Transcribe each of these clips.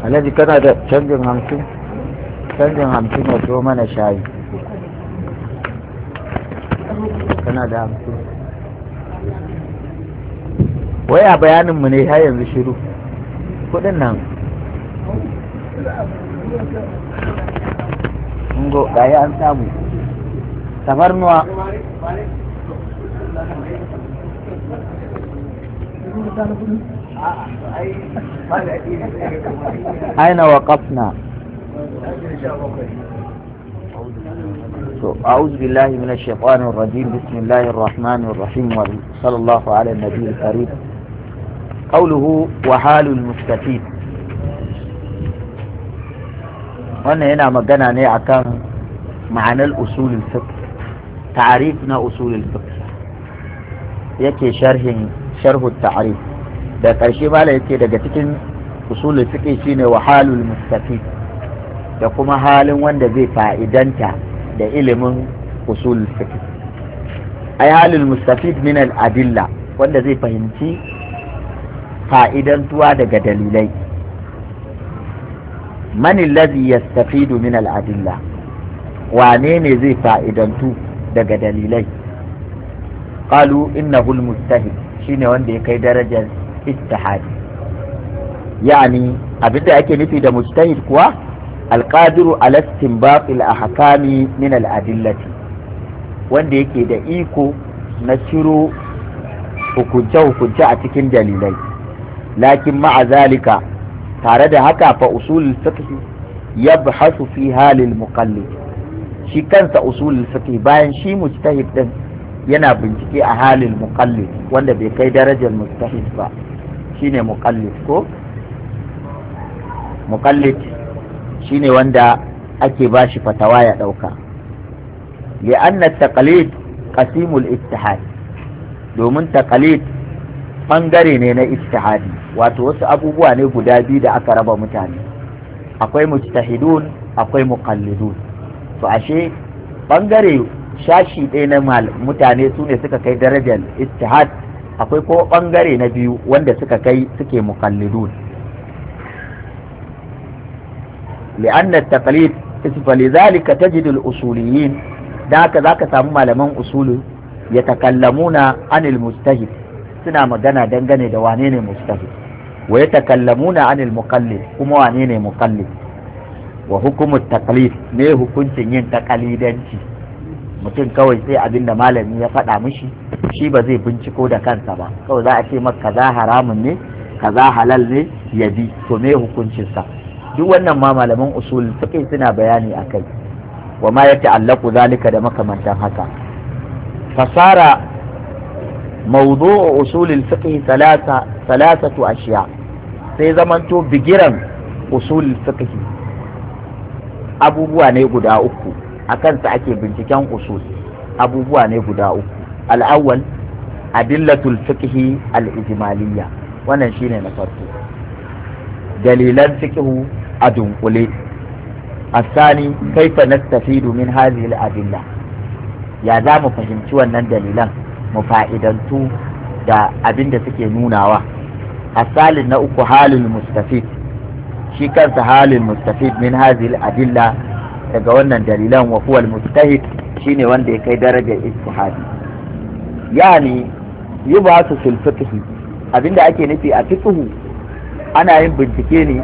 Alhaji kana da canjin 50? Canjin 50 ya so mana shayi. Kana da 50? Wai a bayaninmu ne har yanzu shiru. Kudin nan. Ngo gaya an samu. Tafarnuwa. أين وقفنا؟ أعوذ بالله من الشيطان الرجيم. بسم الله الرحمن الرحيم وصلى الله على النبي الكريم. قوله وحال المستفيد، wannan yana magana ne akan ma'anar usulul fiqh, ta'rif na usulul fiqh, yake sharhu ta'rif. da ƙarshe mala yake daga cikin usulul fiqh shine wahalul mustafid, da kuma halin wanda zai fa'idanta da ilimin usulul fiqh. ai halul mustafid min al adilla, wanda zai fahimci fa'idantuwa daga dalilai. man alladhi yastafidu min al adilla, wane ne zai fa'idantu daga dalilai? qalu innahu al mustahid, shine wanda ya kai darajar ijtihadi. yani abinda ake nufi da mujtahid kuwa alqadiru ala istinbat al ahkami min al adillati, wanda yake da iko na ciro hukunce a cikin dalilai. lakin ma'a zalika, tare da haka fa usulul fiqh yabhasu fi halil muqallid, shi kansa usulul fiqh bayan shi mujtahid din yana bincike a halin muqallid, wanda bai kai darajar mujtahid ba, shine muqallid. ko muqallid shine wanda ake bashi fatawa ya dauka. li'anna taqlid qasimul ijtihad, domin taqlid bangare ne na ijtihadi, wato wasu abubuwa ne guda biyu da aka raba mutane, akwai mujtahidun akwai muqallidun. to ashe bangare shashi ɗaya na mutane su ne suka kai darajar ijtihad, akwai ko bangare na biyu wanda suke muqallidun. li'anna at-taqlid falidhalika tajidu al-usuliyyin, da haka zaka samu malaman usulu yatakallamuna anil mujtahid, suna magana dangane da wane ne mujtahid, wa yatakallamuna anil muqallid, kuma wane ne muqallid. wa hukumu at-taqlid, ne hukuncin yin taqalidanci. mutum kawai sai abin da malami ya faɗa mishi, shi ba zai binciko da kansa ba, kawai za a ce maka kaza haramun ne kaza halal ne ya bi, to me hukuncinsa? duk wannan ma malaman usul fiqh suna bayani akai, wa ma yata'allaqu zalika da makamantan haka. fasara mawdu'u usul al-fiqh thalathatu ashiya, sai zamanto bigiran usul fiqh abubuwa ne guda uku, a kansa ake binciken usul. abubuwa ne guda uku. al'awwal adillatul fiqh al-ijmaliyya, wannan shine na farko, dalilan fiqh a dunkule. الثاني كيف نستفيد من هذه الأدلة، ya za mu fahimci wannan dalilan mu fa'idantu da abin da suke nunawa. asalin na uku halin mustafid, shi kansa halin mustafid min hadhihi al-adilla, daga wannan dalilan. wa huwa al-mujtahid, shine wanda ya kai darajar ijtihadi. yani yubatu fil fiqh, abinda ake nufi a fiqh ana yin bincike ne.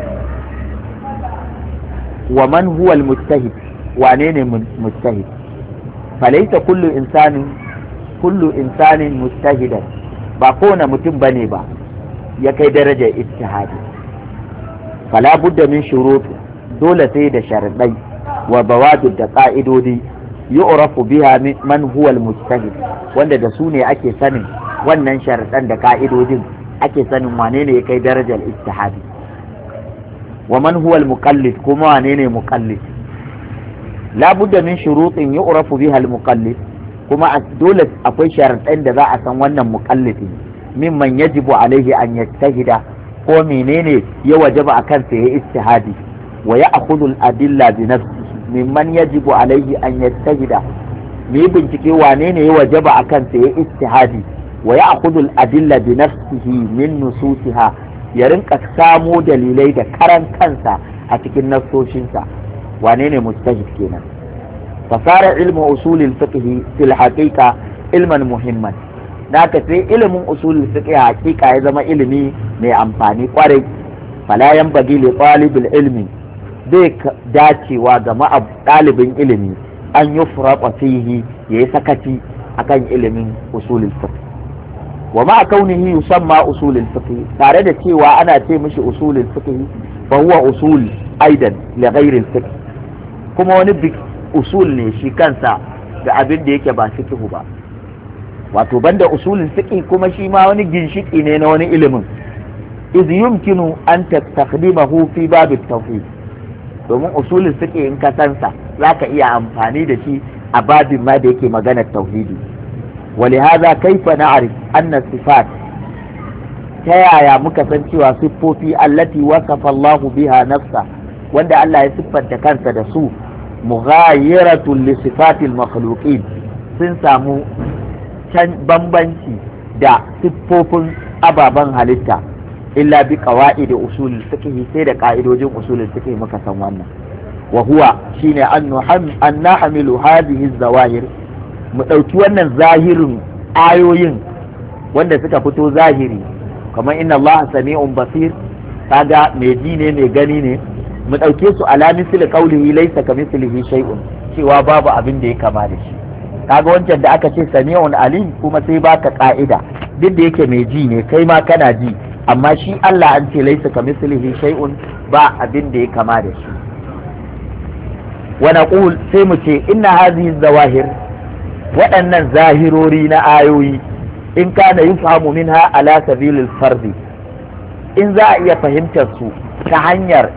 wa man huwa al-mujtahid, wane ne mujtahid? falaita kullu insanin mujtahidan, ba kowane mutum bane ba ya kai darajar ijtihadi. fala budda min shurut, dole sai da sharadai wa bawadu da ka'idodi, yu'rafu biha man huwa al-mujtahid, wanda da su ne ake sanin wannan sharadan da ka'idodin, ake sanin wane ne ya kai darajar ijtihadi. wa man huwa al-muqallid, kuma wane ne muqallid? la budda min shurutin yu'rafu biha al-muqallid, kuma dole akwai sharadan da za a san wannan muqallidi. mimman yajibu alaihi an yajtahida, ko menene ya wajaba akan sa ya ijtihadi. wa ya'khudhu al-adilla bi nafsihi, mimman yajibu alaihi an yajtahida, me bincike wane ne ya wajaba akan sa ya ijtihadi. wa ya'khudhu al-adilla bi nafsihi min nususiha, ya rinka samo dalilai da karan kansa a cikin nassoshinsa. wane ne mujtahid kenan? fasara ilmu usulil fiqh fil haqiqa ilman muhimman, naka sai ilimin usulul fiqh haqiqa ya zama ilimi mai amfani kwarai. fala yanbaghi li talibil ilmi, bai dacewa ga ɗalibin ilimi an yufraqa fihi yayi sakaci akan ilimin usulul fiqh. wa ma kaunihi yusamma usulul fiqh, tare da cewa ana ce mishi usulul fiqh, fa huwa usul aidan li ghairi al-fiqh, kuma wani usul ne shi kansa da abin da yake ba fiqh ba. wato banda usulul fiqh kuma shi ma wani ginshiki ne na wani ilimin. iz yumkinu an tastaqdimahu fi bab at-tauhid, domin usulul fiqh in ka sansa zaka iya amfani da shi a babin ma da yake magana tauhidi. ولهذا كيف نعرف أن الصفات تيايا مكسن صفوفي التي وصف الله بها نفسه وأن الله يصفت كان تدسو مغايرة لصفات المخلوقين سنسامو بمبنشي دا صفوف أبابا هلتا إلا بقواعد أصول الفقه سيد قائد وجم أصول الفقه مكسن وانا وهو شين أن نحمل هذه الظواهر mu ɗauki wannan zahirin ayoyin wanda suka fito zahiri kamar inna Allah sami'un basir, kaga mai ji ne mai gani ne, mu ɗauke su ala misli qawlihi laysa kamithlihi shay'un, cewa babu abin da ya kama da shi. kaga wancan da aka ce sami'un alim kuma sai baka ka'ida, duk da yake mai ji ne kai ma kana ji, amma shi Allah an ce laysa kamithlihi shay'un, ba abin da ya kama da shi. wa naqul, sai mu ce inna hadhihi zawahir, waɗannan zahirori na ayoyi in kana yufhamu minha ala sabilil fardi, in za a iya fahimtar su ta hanyar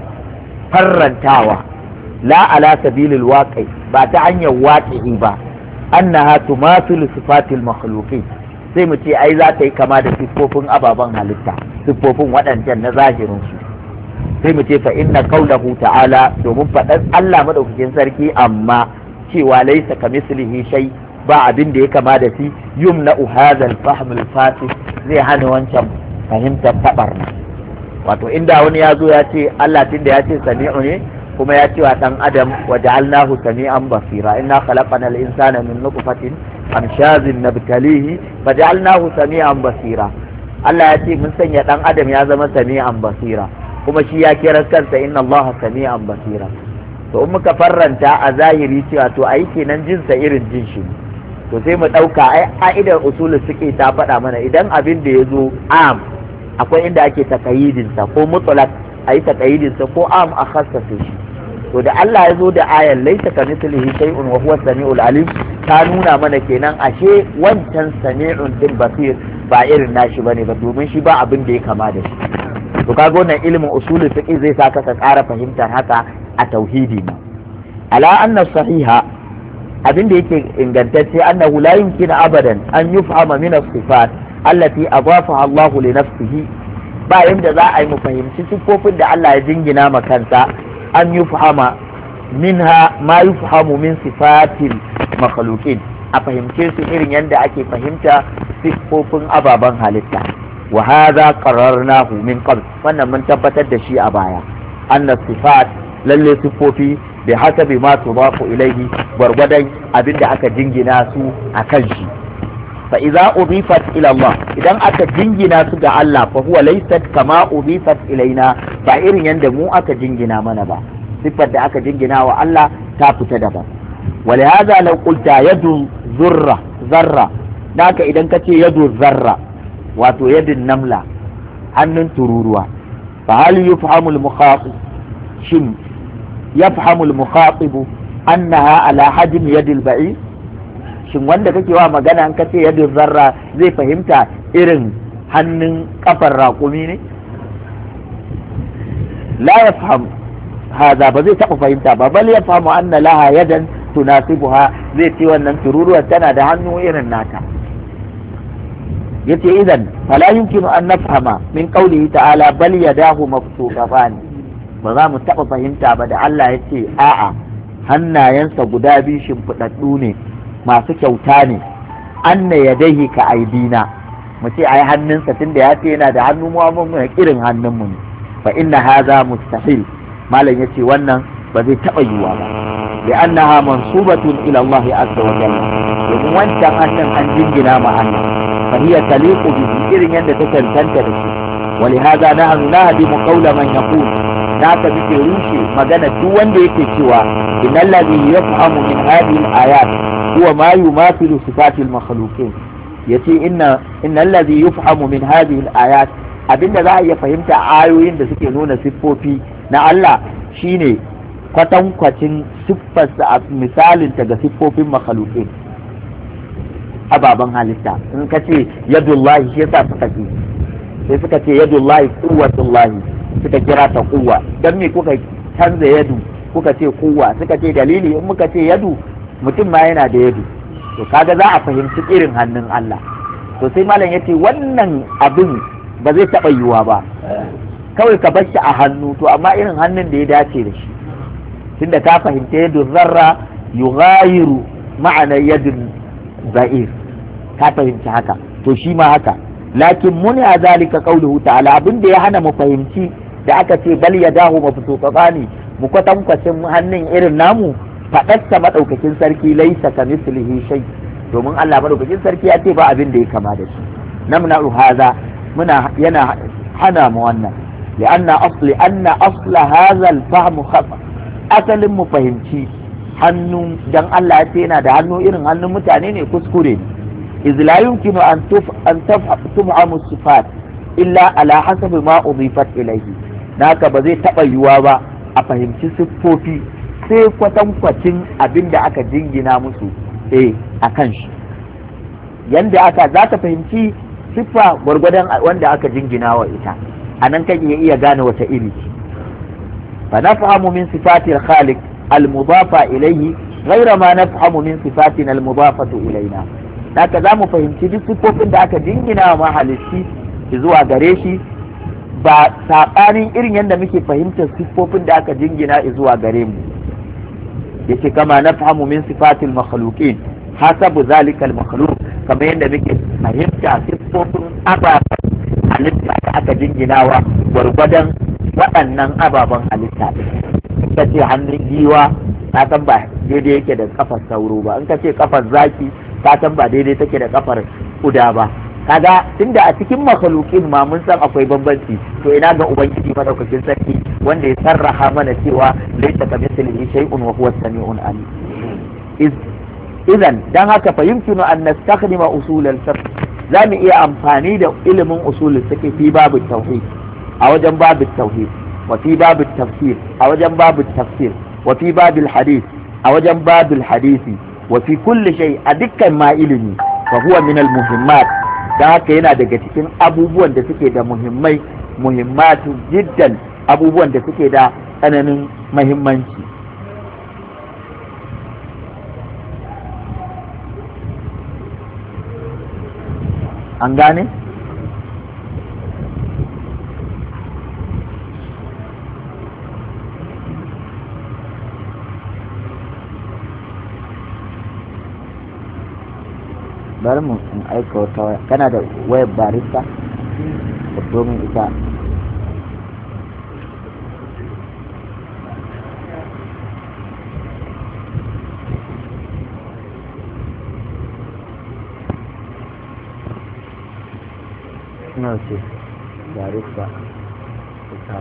farrantawa, la ala sabilil waqi, ba ta hanyar waqi'i ba, annaha tumathilu sifatil makhluqin, sai mu ce ai za ta yi kama da siffofin ababen halitta, siffofin waɗancan na zahirin su. sai mu ce fa inna qawlahu ta'ala, domin faɗan Allah madaukakin sarki amma cewa laysa kamislihi shay, ba abin da ya kama da shi, yumna hadha al-fahm al-fasid, zai hana wancan fahimtar tabarna. wato inda wani ya zo ya ce Allah tunda ya ce sami'u ne, kuma ya ce wa dan adam wa ja'alnahu sami'an basira, inna khalaqna al-insana min nutfatin amshazin nabtalihi fa ja'alnahu sami'an basira. Allah ya ce mun sanya dan adam ya zama sami'an basira, kuma shi ya kira kansa inna Allah sami'an basira. to in muka farranta a zahiri cewa to ai kenan jinsa irin jin shi, to sai mu ɗauka ai ka'idar usulul fiqh ta faɗa mana idan abin da ya zo am akwai inda ake takayidinsa ko mutlaq ayi takayidinsa ko am a khassasa shi. to da Allah ya zo da ayan laysa kamithlihi shay'un wa huwa samiul alim, ta nuna mana kenan ashe wancan sami'un din basir ba irin nashi bane ba, domin shi ba abin da ya kama da shi. to kaga wannan ilimin usulul fiqh zai saka ka ƙara fahimtar haka a tauhidi ma. ala anna sahiha, abin da yake ingantacce, annahu la yumkinu abadan an yufhama min as-sifat allati adafaha Allah li nafsihi, ba yanda za a yi mu fahimci sifofin da Allah ya jingina ma kansa, an yufhama minha ma yufhamu min sifatil makhluqin, a fahimce su irin yanda ake fahimta sifofin ababen halitta. wa hadha qararnahu min qabl, wannan mun tabbatar da shi a baya, anna sifat, lalle sifofi bi hasabi ma tudafu ilaihi, gwargwadon abinda aka jingina su a kan shi. fa idza udifat ila Allah, idan aka jingina su ga Allah, fa huwa laysat kama udifat ilaina, ba irin yanda mu aka jingina mana ba, sifar da aka jingina wa Allah ta fita daban. ولهذا لو قلت يد ذرة naka idan kace yadu zarra, wato yadin namla, hannun tururuwa, fa hal yufhamu al-mukhatib, shin yafhamu al-mukhatib annaha ala hajm yad al-ba'i, shin wanda kake wa magana an kace yadu zarra zai fahimta irin hannun kafar raƙumi ne? la yafham hada, ba zai taɓa fahimta ba, bal yafhamu anna laha yadan tunasibuha, zai ce wannan tururuwar tana da hannu irin nata. yace idan fala yumkinu an nafhama min qawlihi ta'ala bal yadahu mabsuutatan, ba za mu taɓa fahimta ba da Allah yace a'a hannayensa guda biyu shimfiɗaɗɗu ne masu kyauta ne, anna yadaihi ka aidina, mu ce ai hannunsa tunda ya ce yana da hannu mu irin hannunmu ne fa inna hadha mustahil malam yace wannan ba zai taba yiwa ba li'annaha mansubatun ila Allah azza wa jalla domin wancan hannun an jingina ma Allah fa hiya taliqu bihi irin yadda ta tantance da shi ولهذا نحن نهدم قول من يقول ناك بك روشي مغانا duk wanda yake cewa إن الذي يفهم من هذه الآيات هو ما يماثل صفات المخلوقين yace inna allazi yufhamu min hadhihi al-ayat abinda za a iya fahimta ayoyin da suke nuna siffofi na Allah shine kwatankwacin siffarsa a misalin ta ga siffofin makhluqin ababan halitta in ka ce yadullahi shi yasa suka ce sai suka ce yadullahi quwwatullahi suka kira ta quwwa dan me kuka canza yadu kuka ce quwwa suka ce dalili in muka ce yadu mutum ma yana da yadu to kaga za a fahimci irin hannun Allah to sai malam yace wannan abin ba zai taba yiwuwa ba kawai ka bar shi a hannu to amma irin hannun da ya dace da shi tunda ka fahimta yadu zarra yughayiru ma'ana yadun za'ir ka fahimci haka to shi ma haka lakin muni a zalika qauluhu ta'ala abin da ya hana mu fahimci da aka ce bal yadahu mabsutatani mu kwatankwacin hannun irin namu faɗarsa maɗaukakin sarki laisa ka mislihi shay domin Allah maɗaukakin sarki ya ce ba abin da ya kama da shi namna haza yana hana mu wannan li'anna asla hadha al-fahm khata asalin mu fahimci hannu dan Allah ya ce yana da hannu irin hannun mutane ne kuskure ne iz la yumkinu an tufhamu sifat illa ala hasabi ma udifat ilayhi naka ba zai taɓa yiwuwa ba a fahimci siffofi sai kwatankwacin abin da aka jingina musu a kan shi yanda aka za ka fahimci siffa gwargwadon wanda aka jingina wa ita a nan kan iya gane wata iri fa nafhamu min sifatil khaliq al mudafa ilayhi ghayra ma nafhamu min sifatina al mudafatu ilayna haka za mu fahimci duk siffofin da aka jingina wa mahalici zuwa gare shi ba saɓanin irin yadda muke fahimtar siffofin da aka jingina zuwa gare mu yace kama nafhamu min sifatil makhluqin hasabu zalika al makhluq kamar yadda muke fahimta siffofin ababen halitta da aka jinginawa gwargwadon waɗannan ababen halitta in ka ce hannun giwa ka san ba daidai yake da kafar sauro ba in ka ce kafar zaki ka san ba daidai take da kafar kuda ba kaga tunda a cikin makhluqin ma mun san akwai bambanci to ina ga ubangiji madaukakin sarki wanda ya sarraha mana cewa laysa kamithlihi shay'un wa huwa as-sami'un alim idan dan haka fa yumkinu an nastakhdima usul al-fiqh zamu iya amfani da ilimin usul al-fiqh fi babu tauhid a wajen babu tauhid wa fi babu tafsir a wajen babu tafsir wa fi babu hadith a wajen babu hadisi wa fi kulli shay a dukkan ma ilimi fa huwa min al-muhimmat da haka yana daga cikin abubuwan da suke da muhimmatu jiddan abubuwan da suke da tsananin mahimmanci an gane? bari mu in aika wata waya kana da wayar barista domin ita na ce barista ita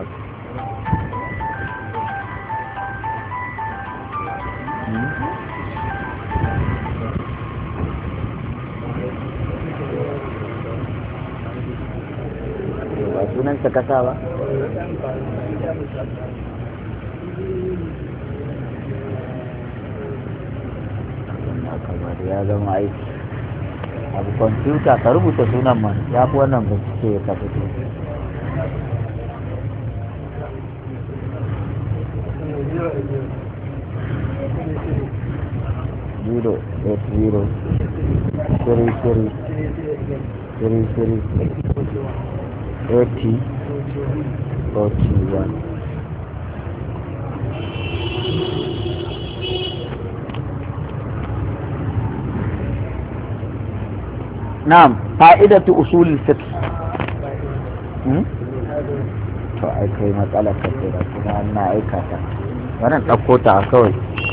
sunan sa kasa ba kamar ya zama aiki abu kwamfuta ka rubuta sunan man ya fi wannan bincike ya fito 080333341. na'am fa'idatu usul fiqh to ai kai matsala ka da kuma na aikata wannan dauko ta kawai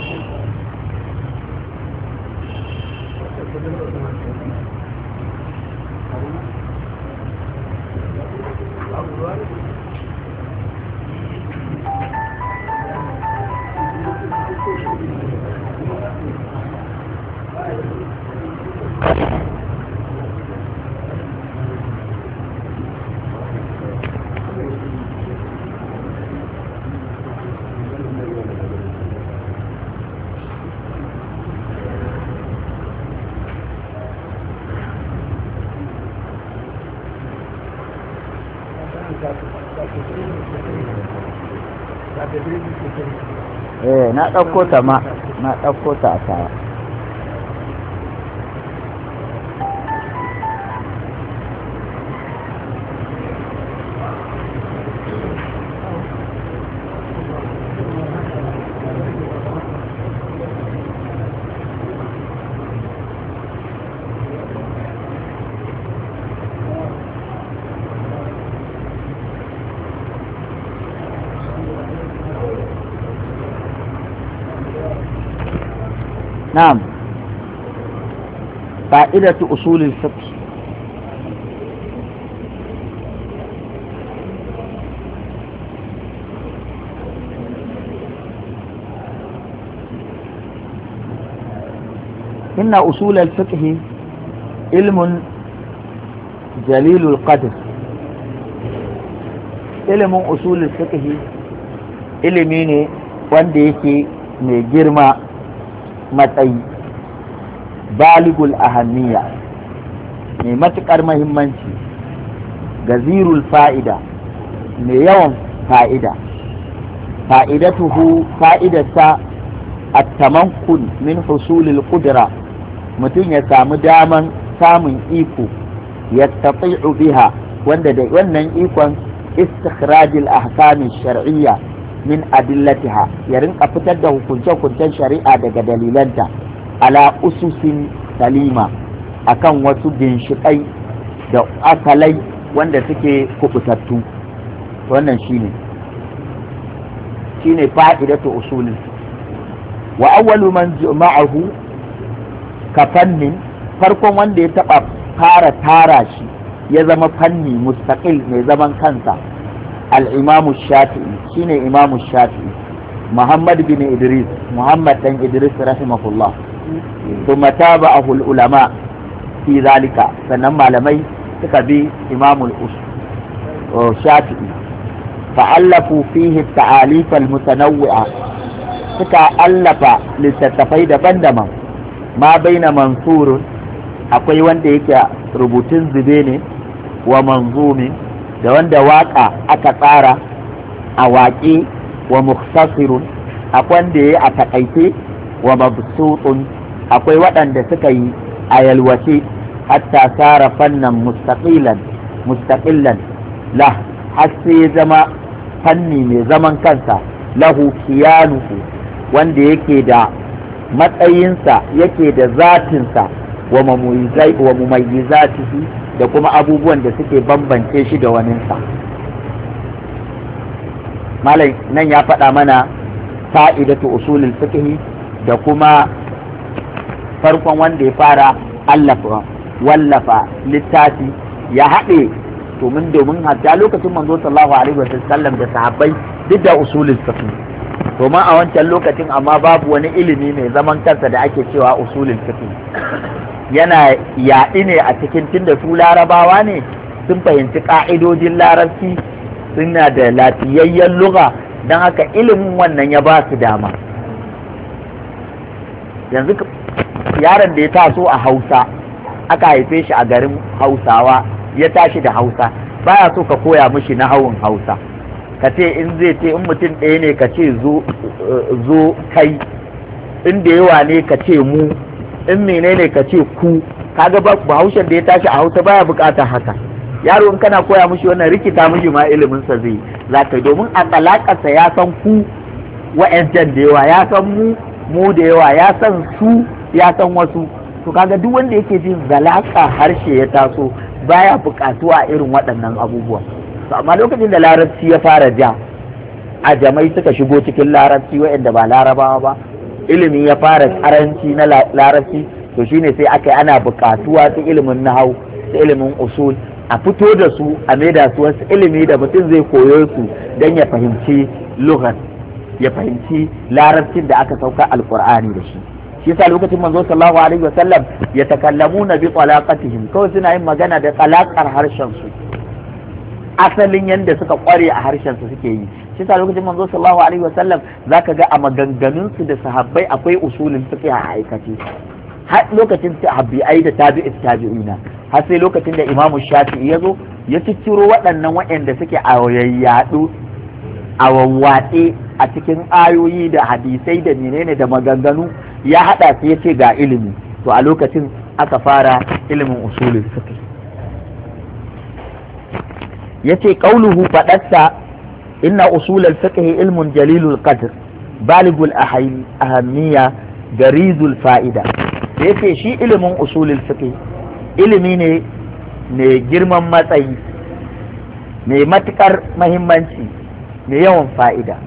na ɗauko ta ma na ɗauko ta a tawa نعم فائدة أصول الفقه إن أصول الفقه علم جليل القدر علم أصول الفقه ilimi ne wanda yake mai girma matsayi baligul ahammiya mai matuƙar mahimmanci gazirul fa'ida mai yawan fa'ida fa'idatuhu fa'idarsa at-tamakkun min husulil qudra mutum ya samu daman samun iko yastati'u biha wanda da wannan ikon istikhrajil ahkam shar'iyya min adillatiha ya rinka fitar da hukunce-hukuncen shari'a daga dalilanta ala ususin salima akan wasu ginshiƙai da asalai wanda suke kubutattu wannan shine fa'idatu usulin wa awwalu man jama'ahu ka fannin farkon wanda ya taba fara tara shi ya zama fanni mustaqil mai zaman kansa al-imamu shafi'i shine imamu shafi'i muhammad bin idris muhammad dan idris rahimahullah thumma tabi'ahu al-ulama fi zalika sannan malamai suka bi imamul shafi'i fa'allafu fihi at-ta'alif al-mutanawwi'a suka allafa littattafai daban-daban ma baina mansurun akwai wanda yake rubutun zube ne wa manzumin da wanda waka aka tsara a waƙe wa mukhtasirun akwai wanda yayi a takaice wa mabsutun akwai waɗanda suka yi a yalwace hatta sara fannan mustaqillan la har sai zama fanni mai zaman kansa lahu kiyanuhu wanda yake da matsayinsa yake da zatinsa wa mumayyizatihi da kuma abubuwan da suke bambance shi da waninsa malai nan ya faɗa mana fa'idatu usulul fiqh da kuma farkon wanda ya fara wallafa littafi ya haɗe domin hatta lokacin manzo sallallahu alaihi wasallam da sahabbai duk da usulul fiqh domin a wancan lokacin amma babu wani ilimi mai zaman kansa da ake cewa usulul fiqh yana yaɗi ne a cikin tunda su larabawa ne sun fahimci ƙa'idojin larabci suna da lafiyayyen lugha don haka ilimin wannan ya ba su dama yanzu yaron da ya taso a hausa aka haife shi a garin hausawa ya tashi da hausa baya so ka koya mishi na hawan hausa ka ce in zai ce in mutum ɗaya ne ka ce zo kai in da yawa ne ka ce mu in menene ka ce ku kaga bahaushen da ya tashi a hausa baya bukatar haka yaro in kana koya mishi wannan rikita mishi ma ilimin sa zai zaka domin a talakarsa ya san ku wa'ancan da yawa ya san mu da yawa ya san su ya san wasu to kaga duk wanda yake jin zalaka harshe ya taso baya buƙatuwa irin waɗannan abubuwa. To amma lokacin da larabci ya fara ja, ajamai suka shigo cikin larabci waɗanda ba larabawa ba, ilimi ya fara karanci na larabci, to shine sai aka yi ana buƙatuwa ta ilimin nahau, ta ilimin usul, a fito da su a maida su wasu ilimi da mutum zai koyo su don ya fahimci lughar, ya fahimci larabcin da aka sauka alqur'ani da shi. shi yasa lokacin manzo sallallahu alaihi wasallam ya takallamuna bi talaqatihim, kawai suna yin magana da talaqar harshen su, asalin yanda suka kware a harshen su suke yi. shi yasa lokacin manzo sallallahu alaihi wasallam zaka ga a maganganun su da sahabbai akwai usulin fiqh a aikace, har lokacin tabi'ai da tabi'ina, har sai lokacin da imamu shafi'i ya zo ya cicciro waɗannan waɗanda suke a yayyadu a wawwatse a cikin ayoyi da hadisai da menene da maganganu, ya haɗa su ya ce ga ilimi. To a lokacin aka fara ilimin usulul fiqh. yace qauluhu faɗarsa inna usulul fiqh ilmun jalilul qadr baligul ahammiya garizul fa'ida. yace shi ilimin usulul fiqh ilimi ne mai girman matsayi, mai matukar mahimmanci, mai yawan fa'ida,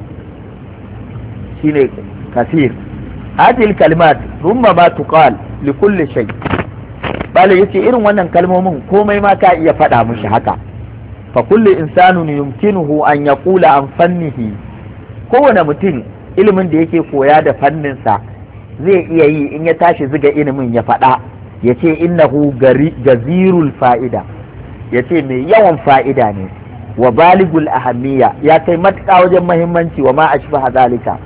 shine kasir. hadhihi kalimat rumma ma tuqal li kulli shay. bale yace irin wannan kalmomin komai ma ka iya faɗa mushi haka. fa kullu insanun yumkinuhu an yaqula an fannihi, kowane mutum ilimin da yake koya da fanninsa zai iya yi in ya tashi ziga ilimin ya faɗa, ya ce innahu gazirul fa'ida, ya ce mai yawan fa'ida ne, wa baligul ahammiya, ya kai matuƙa wajen mahimmanci, wa ma ashbaha zalika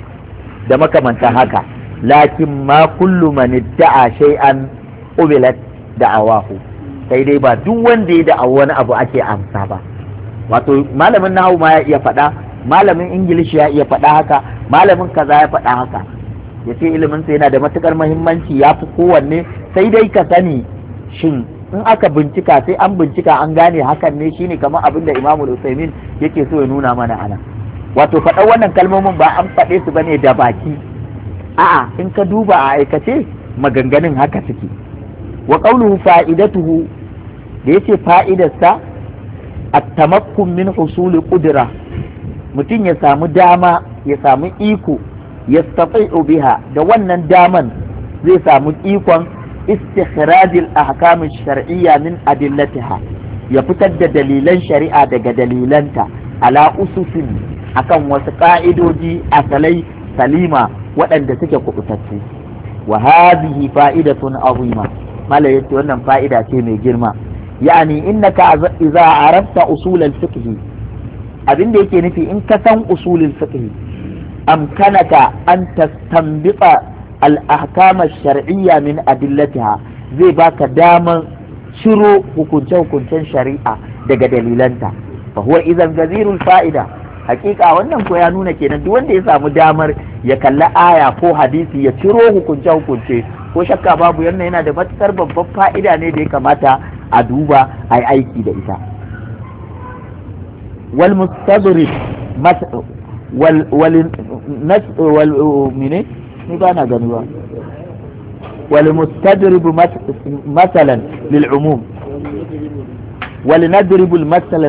da makamantan haka. lakin ma kullu man idda'a shay'an qubilat da'awahu, sai dai ba duk wanda ya da'a wani abu ake amsa ba. wato malamin nahwu ma ya iya faɗa, malamin ingilishi ya iya faɗa haka, malamin kaza ya faɗa haka, ya ce ilimin sa yana da matukar mahimmanci, ya fi kowanne, sai dai ka sani shin in aka bincika, sai an bincika an gane hakan ne, shine kamar abin da Imam Usaimin yake so ya nuna mana ana. wato faɗar wannan kalmomin ba an faɗe su bane da baki, a'a in ka duba a aikace maganganun haka suke. wa qawluhu fa'idatuhu, da yace fa'idarsa at-tamakkun min husuli qudra, mutum ya samu dama, ya samu iko, yastati'u biha, da wannan daman zai samu ikon istikhrajil ahkam ash-shar'iyya min adillatiha, ya fitar da dalilan shari'a daga dalilanta, ala ususin, akan wasu ka'idoji asalai salima waɗanda suke kubutattu. wa hadhihi fa'idatun azima, mala yace wannan fa'ida ce mai girma. yani innaka idza arafta usul al-fiqh, abinda yake nufi in ka san usul al-fiqh, amkanaka an tastanbita al-ahkam ash-shar'iyya min adillatiha, zai baka daman ciro hukunce-hukuncen shari'a daga dalilanta. fa huwa idan gazirul fa'ida, hakika wannan ko ya nuna kenan duk wanda ya samu damar ya kalli aya ko hadisi ya ciro hukunce-hukunce, ko shakka babu wannan yana da matukar babban fa'ida ne da ya kamata a duba a yi aiki da ita. wal mustadrib والمستدرب مثلا للعموم ولنضرب المثل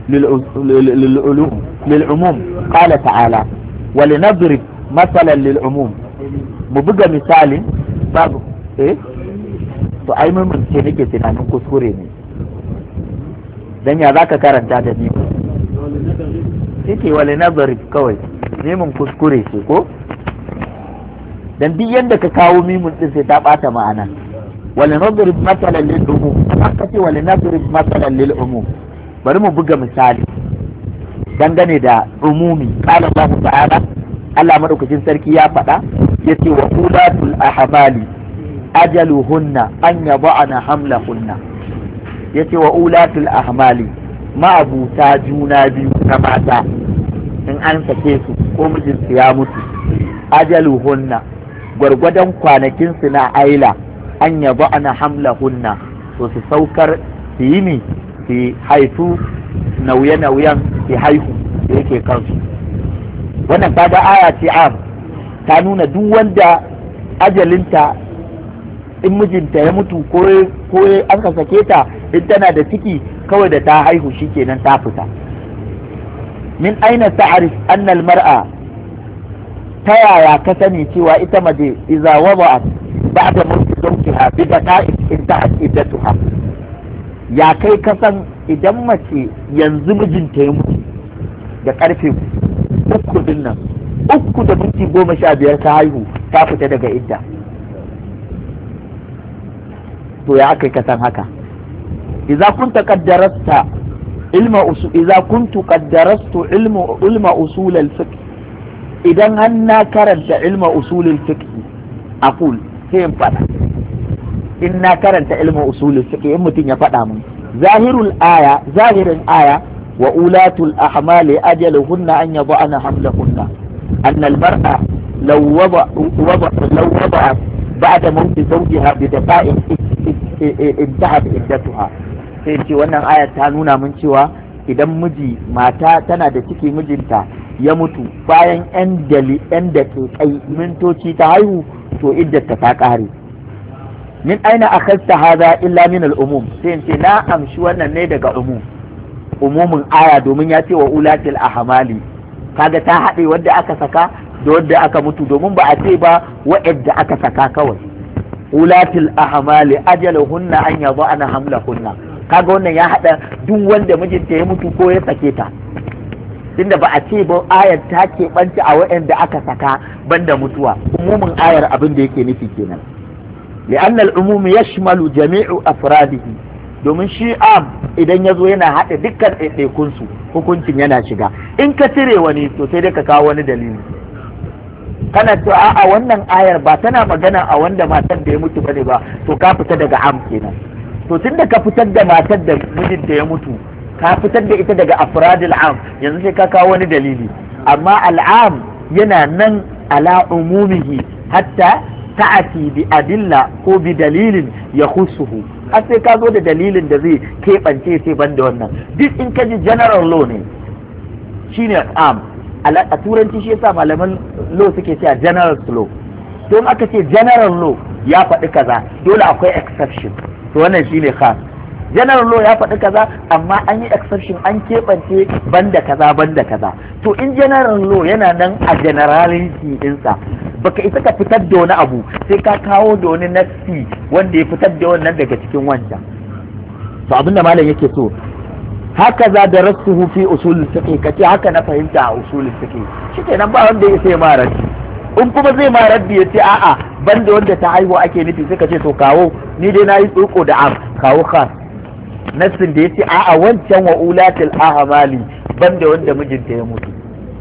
للعموم قال تعالى ولنضرب مثلا للعموم. مبقى مثال babu to ai mun ce nake tunanin kuskure ne, dan ya zaka karanta da ni yake wale nazari kawai, mimun kuskure ce ko, dan duk yanda ka kawo mimun din sai ta bata ma'ana. wale nadrib masalan lil umum, aka ce wale nadrib masalan lil umum, bari mu buga misali dangane da umumi. qala Allah ta'ala, Allah madaukakin sarki ya faɗa, yace wa ulatul ahmali ajaluhunna an yada'na hamlahunna, yace wa ulatul ahmali, ma'abuta juna biyu na mata in an sake su ko mijinsu ya mutu, ajaluhunna, gwargwadon kwanakin su na aila, an yada'na hamlahunna, to su saukar su yi ne, su haifu nauye-nauyen su haihu da yake kansu. wannan kaga aya ce am, ta nuna duk wanda ajalinta in mijinta ya mutu ko aka sake ta in tana da ciki kawai da ta haihu shikenan ta fita. min aina ta'rif anna al-mar'a, ta yaya ka sani cewa ita mace idza wada'at ba'da mawti zawjiha bi daqa'iq intahat iddatuha, ya kai ka san idan mace yanzu mijinta ya mutu da karfe 3 din nan 3 da minti 15 ta haihu ta fita daga idda, to ya kai ka san haka? idza kunta qaddarasta idza kuntu qaddarastu ilma usul al-fiqh, idan har na karanta ilma usul al-fiqh aqul sai in fada in na karanta ilma usul al-fiqh in mutum ya fada mun zahirin aya wa ulatul ahmali ajaluhunna an yad'ana hamlahunna anna al-mar'a law wada ba'da mawt zawjiha bi daqa'iq intahat iddatuha. sai ce wannan aya ta nuna mun cewa idan mata tana da ciki mijinta ya mutu bayan yan daƙiƙai mintoci ta haihu to iddata ta ƙare. min aina akhadta hadha illa min al-umum, sai ce na amshi wannan ne daga umumin aya, domin ya ce wa ulatil ahmali, kaga ta haɗe wadda aka saka da wadda aka mutu, domin ba a ce ba wa'adda aka saka kawai. ulatil ahmali ajaluhunna an yad'ana hamlahunna, kaga wannan ya hada duk wanda mijinta ya mutu ko ya sake ta, tunda ba a ce ba ayar ta keɓanta a waɗanda aka saka banda mutuwa. umumin ayar abin da yake nufi kenan. li'anna al-umum yashmalu jami'u afradihi, domin shi am idan ya zo yana haɗa dukkan ɗaiɗaikun su hukuncin yana shiga. in ka cire wani to sai dai ka kawo wani dalili, kana cewa a'a wannan ayar ba tana magana a wanda matar da ya mutu bane ba, to ka fita daga am kenan. to tunda ka fitar da matar da mijinta ya mutu ka fitar da ita daga afradil am, yanzu sai ka kawo wani dalili. amma al'am yana nan ala umumihi hatta ta'ati bi adilla ko bi dalilin ya khusuhu, har sai ka zo da dalilin da zai keɓance sai ban da wannan. duk in ka ji general law ne shine am, a turanci shi yasa malaman law suke cewa general law. to in aka ce general law ya faɗi kaza dole akwai exception, to wannan shine khas. general law ya faɗi kaza amma an yi exception, an keɓance banda kaza. to in general law yana nan a generality ɗinsa, baka isa ka fitar da wani abu sai ka kawo da wani nassi wanda ya fitar da wannan daga cikin wancan. to abinda malam yake so, haka za da rasuhu fi usul fiqh, kace haka na fahimta a usul fiqh, shikenan ba wanda ya sai ma raddi. in kuma zai ma raddi ya ce a'a banda wanda ta haihu ake nufi, sai ka ce to kawo, ni dai nayi tsoko da am, kawo khas nassin da yace a'a wancan wa ulatil ahmali banda wanda mijinta ya mutu.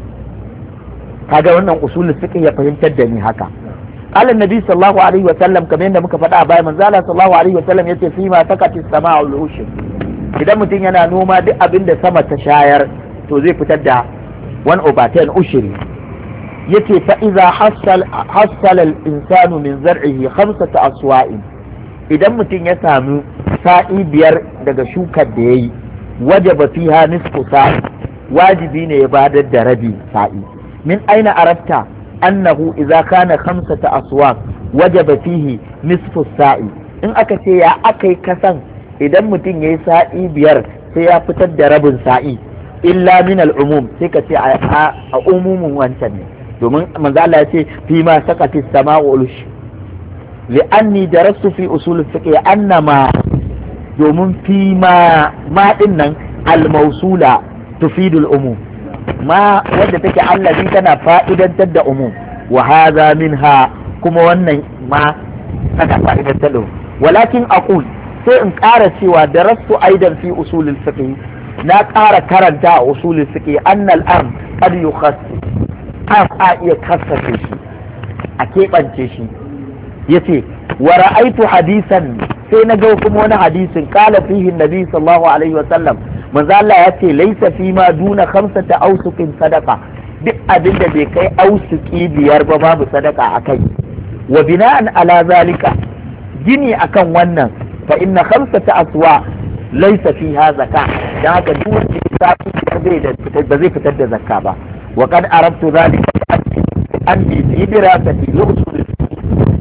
kaga wannan usulul fiqh ya fahimtar da ni haka. qala annabi sallallahu alaihi wa sallam, kamar yadda muka faɗa a baya, manzo Allah sallallahu alaihi wa sallam yace fi ma sakati sama'ul ushur, idan mutum yana noma duk abin da sama ta shayar to zai fitar da 1/10 ushuri. yace fa idza hassala al-insanu min zar'ihi 5 aswa'in, idan mutum ya samu sa'i 5 daga shukar da yayi, wajaba fiha nisfu sa'i, wajibi ne ya badar da rabi sa'i. min aina arafta annahu idza kana 5 aswaq wajaba fihi nisfu sa'i, in aka ce ya akai kasan idan mutum yayi sa'i 5 sai ya fitar da rabin sa'i, illa min al-umum, sai ka ce a umumin wancan ne, domin manzo Allah ya ce fi ma saqati as-sama'u ulush. li'anni darastu fi usul fiqh annama, domin fi ma din nan al-mawsula tufidu al-umum, ma wanda take allazi tana fa'idantar da umum, wa hadha minha, kuma wannan ma tana fa'idantar da. walakin aqul, sai in ƙara cewa darastu aidan fi usul fiqh, na ƙara karanta a usul fiqh annal am qad yukhassis, a iya kassace shi a keɓance shi. yace wa ra'aitu hadisan, sai na ga kuma wani hadisin qala fihi nabi sallallahu alaihi wa sallam, manzo Allah ya ce laisa fi ma duna 5 awsuqin sadaqa, duk abin da bai kai ausuki 5 ba babu sadaka akai. wa bina'an ala zalika, gini akan wannan, fa inna 5 aswa laisa fiha zakka, dan haka duk wanda ya ba zai fitar da zakka ba. wa qad arabtu zalika an bi dirasati lusul,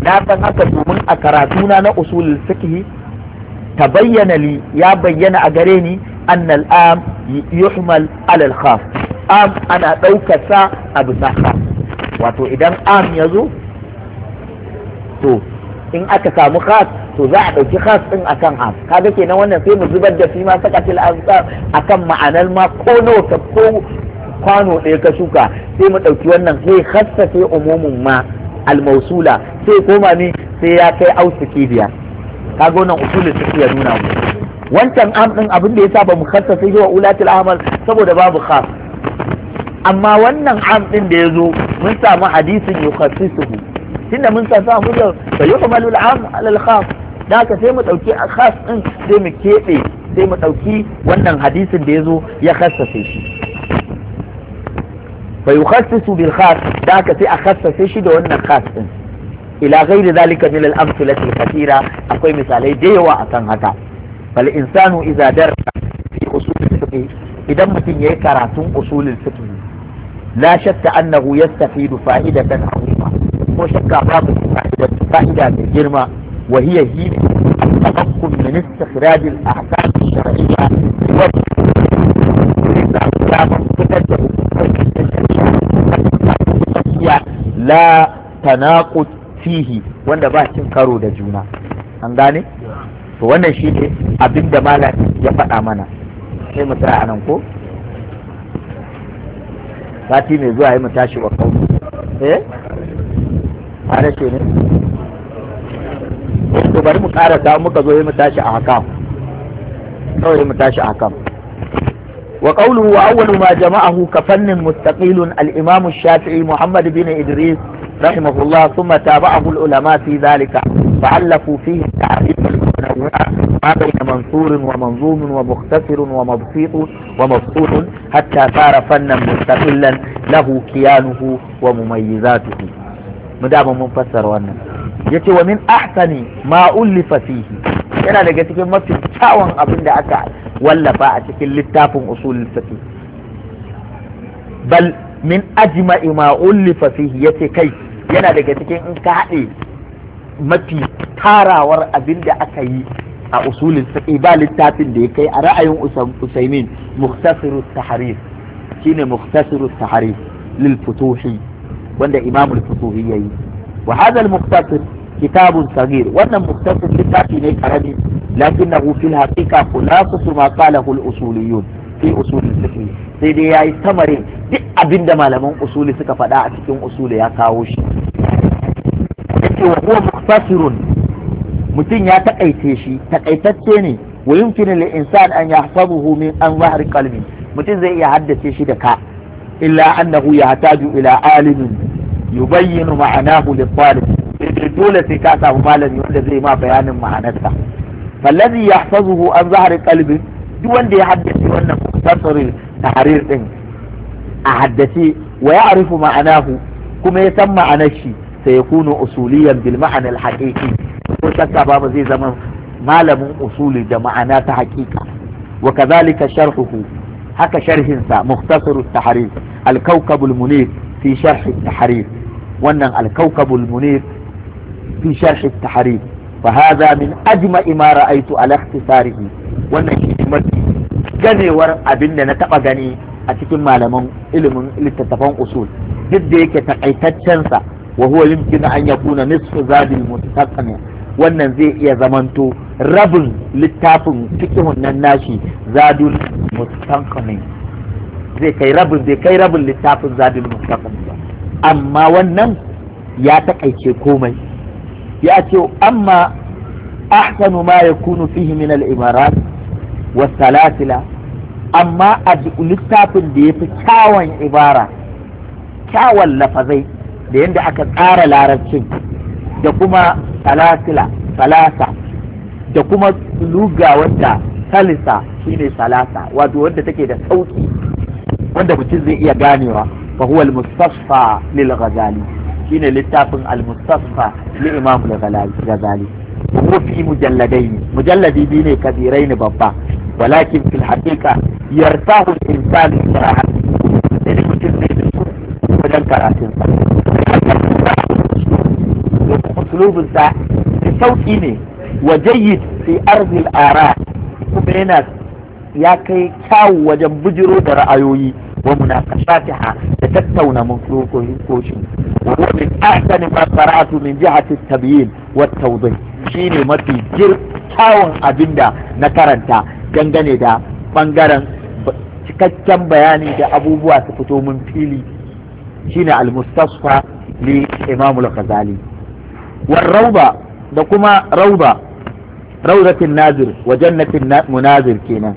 na san haka domin a karatuna na usulul fiqh tabayyana li ya bayyana a gare ni annal am yuhmal ala al khas am ana daukar sa a bisa khas wato idan am yazo to in aka samu khas to za a ɗauki khas ɗin akan am kaga kenan wannan sai mu zubar da shi ma sakatil azkar akan ma'anar ma ko nawa ka ko kwano ɗaya ka shuka sai mu ɗauki wannan sai khassace umumin ma al-mausula sai koma ni sai ya kai ausuki biya kaga wannan usulul fiqh ya nuna mu wancan am ɗin abin da yasa ba mu khassace shi wa ulatul ahmal saboda babu khas amma wannan am ɗin da yazo mun samu hadisin yukhassisuhu tunda mun samu da yuhmalu al-am ala al-khas da haka sai mu dauki khas din sai mu kebe sai mu dauki wannan hadisin da yazo ya khassace shi fa yukhassisu bil khas da haka sai a khassace shi da wannan khas din ila ghairi zalika min al-amthilati al-kathira akwai misalai da yawa akan haka fal insanu idza darasa fi usul al-fiqh idan mutum yayi karatun usul al-fiqh la shakka annahu yastafidu fa'idatan 'azima ko shakka babu fa'ida mai girma wa hiya hi tafakkun min istikhraj al-ahkam al-shar'iyya wa la tanaqud fihi wanda ba cin karo da juna an gane to wannan shi ne abinda malam ya faɗa mana sai mu tsaya anan ko sati mai zuwa yi mu tashi wa kawo har ce ne to bari mu karasa muka zo yi mu tashi a hakam kawai mu tashi a hakam wa qawluhu wa awwalu ma jama'ahu ka fannin mustaqilun al-imam ash-shafi'i muhammad bin idris rahimahullah thumma tabi'ahu al-ulama fi dhalika fa'allafu fihi ta'rif al-munawwa ma bayna mansur wa manzum wa mukhtasir wa mabsit wa mabsut hatta sara fannan mustaqilan lahu kiyanuhu wa mumayyizatuhu mu da mun fassara wannan yace wa min ahsani ma ullifa fihi yana daga cikin mafi kyawun abin da aka wallafa a cikin littafin usulul fiqh bal min ajma'i ma ullifa fihi yace kai yana daga cikin in ka haɗe mafi tarawar abin da aka yi a usulul fiqh ba littafin da ya kai a ra'ayin Usaimin mukhtasarut tahrir shine mukhtasarut tahrir lil futuhi wanda imam al-futuhi yayi wa hadha al-mukhtasar kitabun saghir wannan mukhtasar littafi ne karami lakinnahu fil haqiqa khulasatu ma qalahu al-usuliyyun fi usul al-fiqh sai dai yayi samare duk abinda malaman usuli suka faɗa a cikin usuli ya kawo shi yace wa huwa mukhtasarun mutum ya takaice shi takaitacce ne wa yumkinu lil insan an yahfazuhu min anwar qalbi mutum zai iya haddace shi da ka illa annahu yahtaju ila alimin yubayyinu ma'anahu lit-talib dole sai ka samu malami wanda zai ma bayanin ma'anarsa fallazi yahfazuhu an zahri qalbi duk wanda ya haddace wannan mukhtasarul tahrir din a haddace wa ya'rifu ma'anahu kuma ya san ma'anar shi sai yakunu usuliyan bil ma'ana al-haqiqi ko shakka babu zai zama malamin usuli da ma'ana ta haqiqa wa kadhalika sharhuhu haka sharhinsa mukhtasarut tahrir al-kawkab al-munir fi sharh at-tahrir wannan al-kawkab al-munir في شرح التحرير فهذا من أجمع ما رأيت على اختصاره wannan shi ne mafi ganewar abin da na taɓa gani a cikin malaman ilimin littattafan usul duk da yake takaitaccensa wa huwa yumkinu an yakuna nisfu zadil mustaqni wannan zai iya zamanto rabin littafin fiqhun nan nashi zadul mustaqni zai kai rabin littafin zadul mustaqni amma wannan ya takaice komai ya ce amma ahsanu ma yakunu fihi min al-ibarat wa salasila amma a littafin da yafi kyawun ibara kyawun lafazai da yadda aka tsara larabcin da kuma salasa da kuma luga wanda salisa shine salasa wato wanda take da sauki wanda mutum zai iya ganewa fa huwa al-mustasfa lil ghazali shine littafin al-mustasfa li imam al-ghazali wa fi mujalladaini mujalladi biyu ne kabirai ne babba walakin fil haqiqa yartahu al-insan saraha sai mutum zai wajen karatun sa uslubinsa da sauƙi ne wa jayyid fi arzil ara kuma yana ya kai kyawu wajen bujiro da ra'ayoyi wa munaqashatiha da tattauna mafrokokin wa huwa min ahsani ma qara'atu min jihati at-tabyin wa at-tawdih shine mafi kyawun abinda na karanta dangane da bangaren cikakken bayani da abubuwa su fito mun fili shine al-mustasfa li Imam al-Ghazali war rawda da kuma rawdatin nazir wa jannatin munazir kenan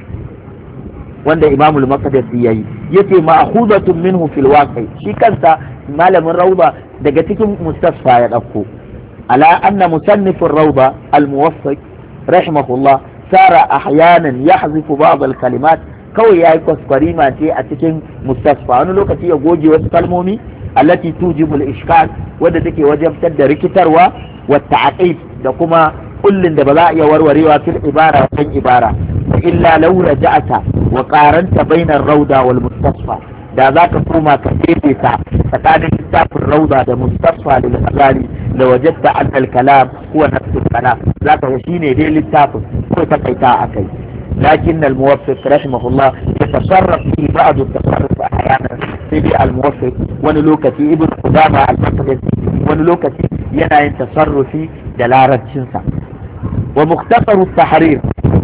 wanda Imam al-Maqdisi yayi yace ma'khudatun minhu fil waqi shi kansa malamin rawda daga cikin mustasfa ya dauko ala anna musannif ar-rawda al-muwaffiq rahimahullah sara ahyanan yahzifu ba'd al-kalimat kawai yayi kwaskwarima ce a cikin mustasfa wani lokaci ya goge wasu kalmomi allati tujibul ishkal wadda take wajabtar da rikitarwa wa ta'aqib da kuma kullun da ba za a iya warwarewa fil ibara kan ibara wa illa law raja'ata wa qaranta bainar rauda wal mustasfa da za ka koma ka ta tsakanin littafin rauda da mustasfa da Ghazali da wajadta anna al-kalam huwa nafsu al-kalam za ka ga shine dai littafin ko takaita akai لكن الموفق رحمه الله يتصرف في بعض التصرف احيانا سيدي الموفق ونلوكتي ابن قدامى المقدسي ونلوكتي ينا تصرفي دلالة شنسا ومختصر التحرير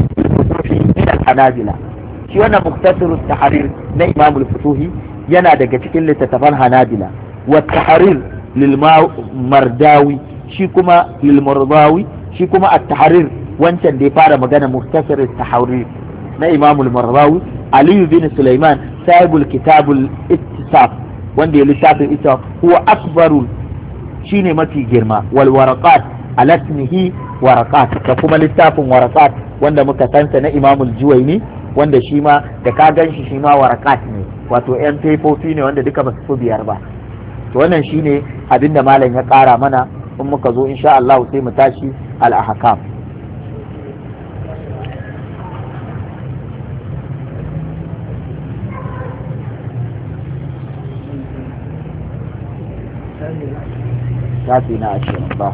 من الحنابلة شو أنا مختصر التحرير لإمام الفتوحي ينا دقتك اللي تتفن حنابلة والتحرير للمرداوي شيكما للمرضاوي شيكما التحرير wancan da ya fara magana muktasar tahawrir na Imam al-Marwawi Ali bin Sulaiman sahibul kitabul ittisaf wanda ya littafin ita huwa akbaru shine mafi girma wal waraqat ala ismihi waraqat da kuma littafin waraqat wanda muka sansa na Imam al-Juwayni wanda shi ma da ka ganshi shi ma waraqat ne wato yan fefofi ne wanda duka ba su biyar ba to wannan shine abinda malam ya kara mana in muka zo insha Allah sai mu tashi al-ahkam shafi na 20 ba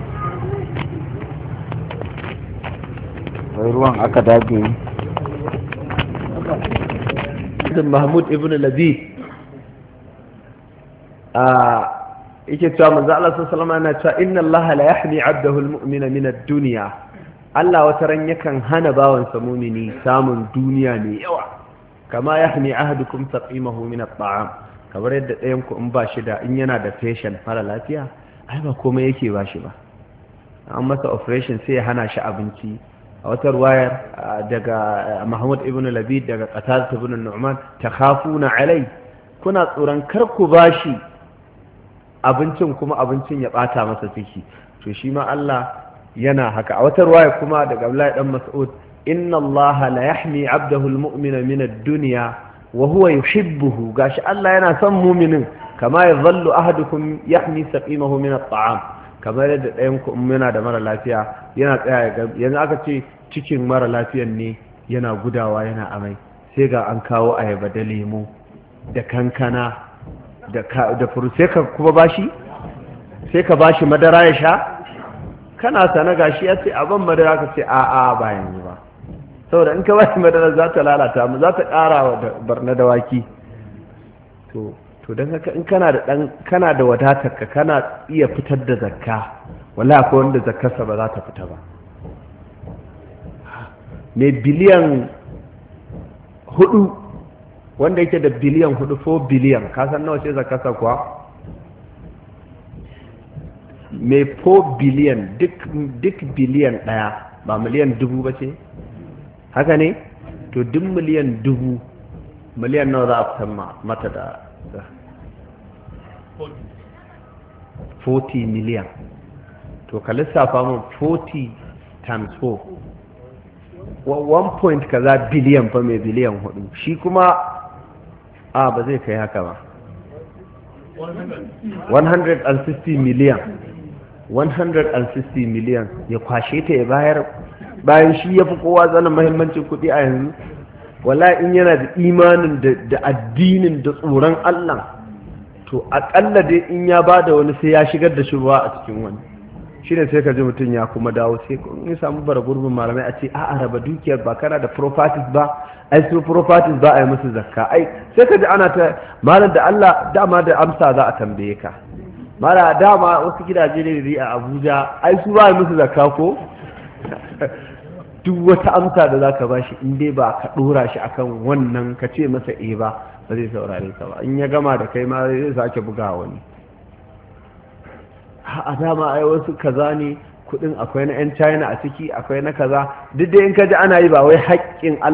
wai ruwan aka dage Mahmud ibn Labid yake cewa manzo Allah sallallahu alaihi wasallam yana cewa inna Allah la yahmi 'abdahu al-mu'mina min ad-dunya Allah wata ran yakan hana bawansa mumini samun duniya mai yawa kama yahmi ahadukum saqimahu min at-ta'am kamar yadda ɗayan ku in ba shi da in yana da patient fara lafiya ai ba komai yake ba shi ba an masa operation sai ya hana shi abinci a wata ruwayar daga Mahmud ibn Labid daga Qatada ibn Nu'man takhafuna alai kuna tsoron kar ku bashi abincin kuma abincin ya bata masa ciki to shi ma Allah yana haka a wata ruwaya kuma daga Abdullahi dan Mas'ud inna Allah la yahmi 'abdahu al-mu'mina min ad-dunya wa huwa yuhibbuhu gashi Allah yana son mu'minin kama yadhallu ahadukum yahmi saqimahu min at-ta'am kamar yadda ɗayan ku yana da mara lafiya yana tsaya yanzu aka ce cikin mara lafiyan ne yana gudawa yana amai sai ga an kawo ayaba da lemu da kankana da furu sai ka kuma bashi sai ka bashi madara ya sha kana sana gashi ya ce abin madara ka ce a'a ba yanzu ba saboda in ka bashi madara za ta lalata mu za ta ƙara wa barna dawaki to don haka in kana da wadatar ka kana iya fitar da zakka wallahi akwai wanda zakkarsa ba za ta fita ba mai biliyan 4 wanda yake da biliyan 4 biliyan ka san nawa ce zakkarsa kuwa mai 4 biliyan duk biliyan 1 ba miliyan 1000 ba ce haka ne to duk miliyan 1000 miliyan nawa za a fitar mata da 40 miliyan to ka lissafa mun 40 times 4 1 point kaza biliyan fa mai biliyan 4 shi kuma ba zai kai haka ba 160 miliyan 160 miliyan ya kwashe ta ya bayar bayan shi ya fi kowa zanen mahimmancin kuɗi a yanzu wala in yana da imanin da addinin da tsoron Allah to aƙalla dai in ya bada wani sai ya shigar da shubha a cikin wani shi ne sai ka ji mutum ya kuma dawo sai in samu bara gurbin malamai a ce a'a raba dukiyar ba kana da properties ba ai su properties ba a yi musu zakka ai sai ka ji ana ta malam da Allah dama da amsa za a tambaye ka mala dama wasu gidaje ne a Abuja ai su ba a yi musu zakka ko duk wata amsa da zaka bashi in dai ba ka dora shi akan wannan ka ce masa ba zai saurare ka ba in ya gama da kai ma zai sake buga wani a dama ai wasu kaza ne kudin akwai na 'yan China a ciki akwai na kaza duk dai in ka ji ana yi ba wai haƙƙin